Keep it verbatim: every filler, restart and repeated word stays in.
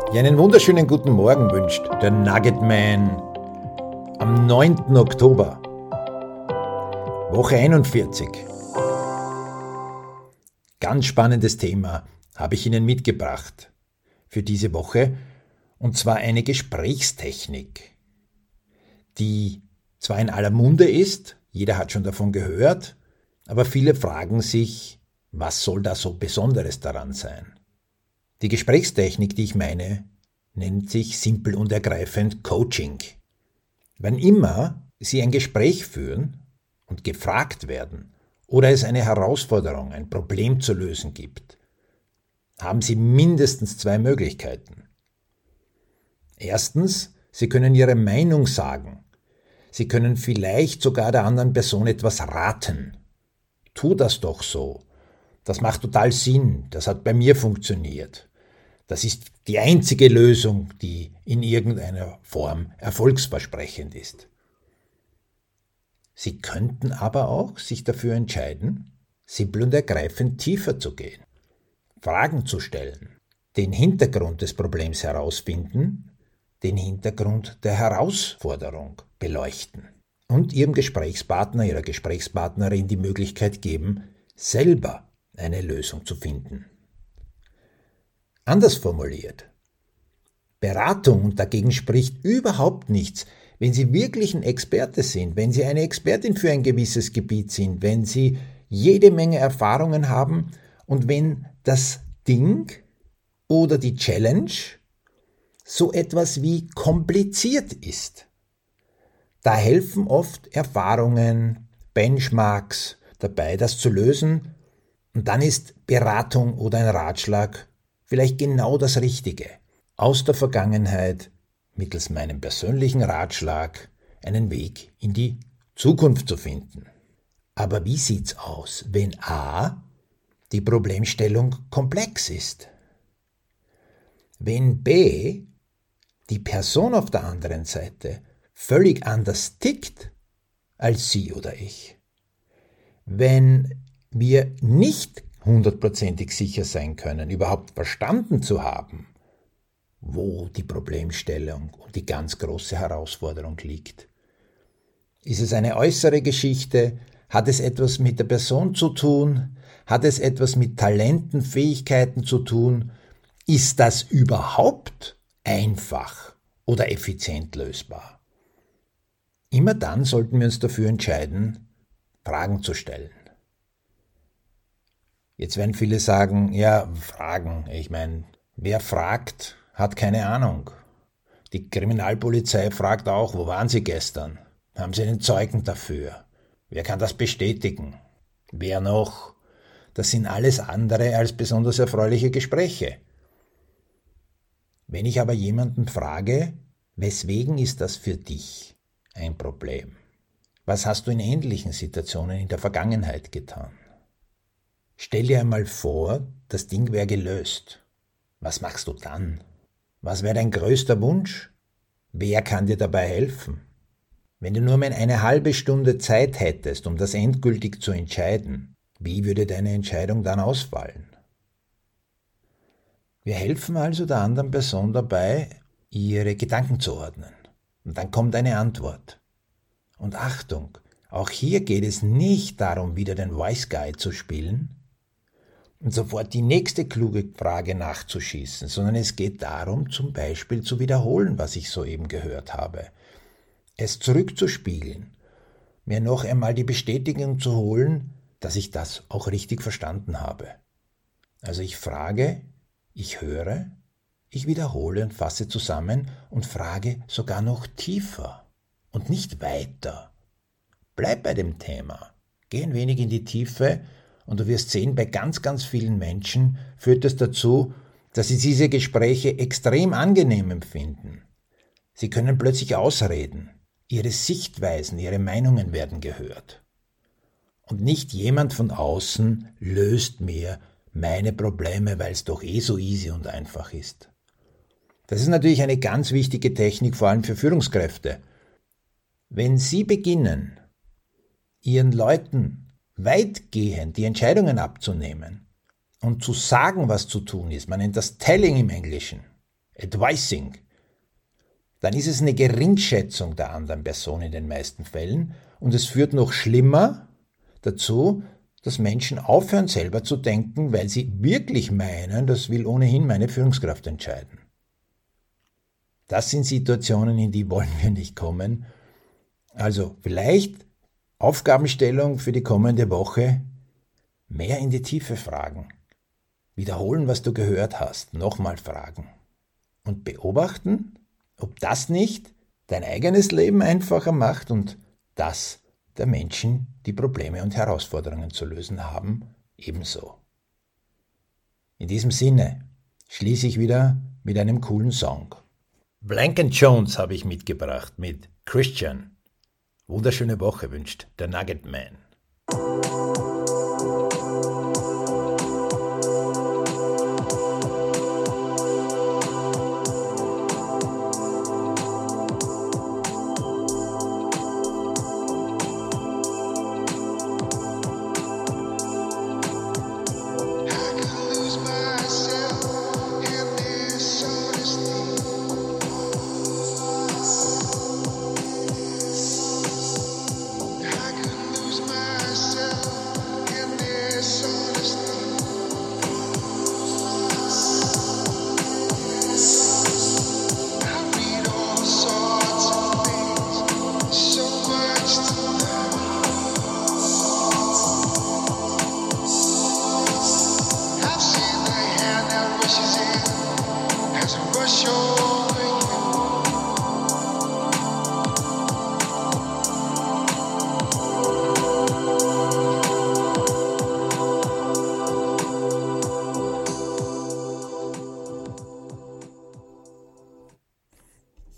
Ja, einen wunderschönen guten Morgen wünscht der Nuggetman am neunten Oktober, Woche einundvierzig. Ganz spannendes Thema habe ich Ihnen mitgebracht für diese Woche, und zwar eine Gesprächstechnik, die zwar in aller Munde ist, jeder hat schon davon gehört, aber viele fragen sich, was soll da so Besonderes daran sein? Die Gesprächstechnik, die ich meine, nennt sich simpel und ergreifend Coaching. Wann immer Sie ein Gespräch führen und gefragt werden oder es eine Herausforderung, ein Problem zu lösen gibt, haben Sie mindestens zwei Möglichkeiten. Erstens, Sie können Ihre Meinung sagen. Sie können vielleicht sogar der anderen Person etwas raten. Tu das doch so. Das macht total Sinn. Das hat bei mir funktioniert. Das ist die einzige Lösung, die in irgendeiner Form erfolgsversprechend ist. Sie könnten aber auch sich dafür entscheiden, simpel und ergreifend tiefer zu gehen, Fragen zu stellen, den Hintergrund des Problems herausfinden, den Hintergrund der Herausforderung beleuchten und Ihrem Gesprächspartner, Ihrer Gesprächspartnerin die Möglichkeit geben, selber eine Lösung zu finden. Anders formuliert, Beratung, und dagegen spricht überhaupt nichts, wenn Sie wirklich ein Experte sind, wenn Sie eine Expertin für ein gewisses Gebiet sind, wenn Sie jede Menge Erfahrungen haben und wenn das Ding oder die Challenge so etwas wie kompliziert ist. Da helfen oft Erfahrungen, Benchmarks dabei, das zu lösen, und dann ist Beratung oder ein Ratschlag vielleicht genau das Richtige. Aus der Vergangenheit, mittels meinem persönlichen Ratschlag, einen Weg in die Zukunft zu finden. Aber wie sieht's aus, wenn a. die Problemstellung komplex ist? Wenn b. die Person auf der anderen Seite völlig anders tickt als Sie oder ich? Wenn wir nicht hundertprozentig sicher sein können, überhaupt verstanden zu haben, wo die Problemstellung und die ganz große Herausforderung liegt. Ist es eine äußere Geschichte? Hat es etwas mit der Person zu tun? Hat es etwas mit Talenten, Fähigkeiten zu tun? Ist das überhaupt einfach oder effizient lösbar? Immer dann sollten wir uns dafür entscheiden, Fragen zu stellen. Jetzt werden viele sagen, ja, Fragen, ich meine, wer fragt, hat keine Ahnung. Die Kriminalpolizei fragt auch, wo waren Sie gestern? Haben Sie einen Zeugen dafür? Wer kann das bestätigen? Wer noch? Das sind alles andere als besonders erfreuliche Gespräche. Wenn ich aber jemanden frage, weswegen ist das für dich ein Problem? Was hast du in ähnlichen Situationen in der Vergangenheit getan? Stell dir einmal vor, das Ding wäre gelöst. Was machst du dann? Was wäre dein größter Wunsch? Wer kann dir dabei helfen? Wenn du nur mal eine halbe Stunde Zeit hättest, um das endgültig zu entscheiden, wie würde deine Entscheidung dann ausfallen? Wir helfen also der anderen Person dabei, ihre Gedanken zu ordnen. Und dann kommt eine Antwort. Und Achtung, auch hier geht es nicht darum, wieder den Wise Guy zu spielen und sofort die nächste kluge Frage nachzuschießen, sondern es geht darum, zum Beispiel zu wiederholen, was ich soeben gehört habe, es zurückzuspiegeln, mir noch einmal die Bestätigung zu holen, dass ich das auch richtig verstanden habe. Also ich frage, ich höre, ich wiederhole und fasse zusammen und frage sogar noch tiefer und nicht weiter. Bleib bei dem Thema, geh ein wenig in die Tiefe, und du wirst sehen, bei ganz, ganz vielen Menschen führt es dazu, dass sie diese Gespräche extrem angenehm empfinden. Sie können plötzlich ausreden, ihre Sichtweisen, ihre Meinungen werden gehört. Und nicht jemand von außen löst mir meine Probleme, weil es doch eh so easy und einfach ist. Das ist natürlich eine ganz wichtige Technik, vor allem für Führungskräfte. Wenn Sie beginnen, Ihren Leuten weitgehend die Entscheidungen abzunehmen und zu sagen, was zu tun ist, man nennt das Telling im Englischen, Advising, dann ist es eine Geringschätzung der anderen Person in den meisten Fällen und es führt noch schlimmer dazu, dass Menschen aufhören selber zu denken, weil sie wirklich meinen, das will ohnehin meine Führungskraft entscheiden. Das sind Situationen, in die wollen wir nicht kommen. Also vielleicht Aufgabenstellung für die kommende Woche, mehr in die Tiefe fragen, wiederholen, was du gehört hast, nochmal fragen und beobachten, ob das nicht dein eigenes Leben einfacher macht und das der Menschen, die Probleme und Herausforderungen zu lösen haben, ebenso. In diesem Sinne schließe ich wieder mit einem coolen Song. Blank and Jones habe ich mitgebracht mit Christian. Wunderschöne Woche wünscht der Nugget Man.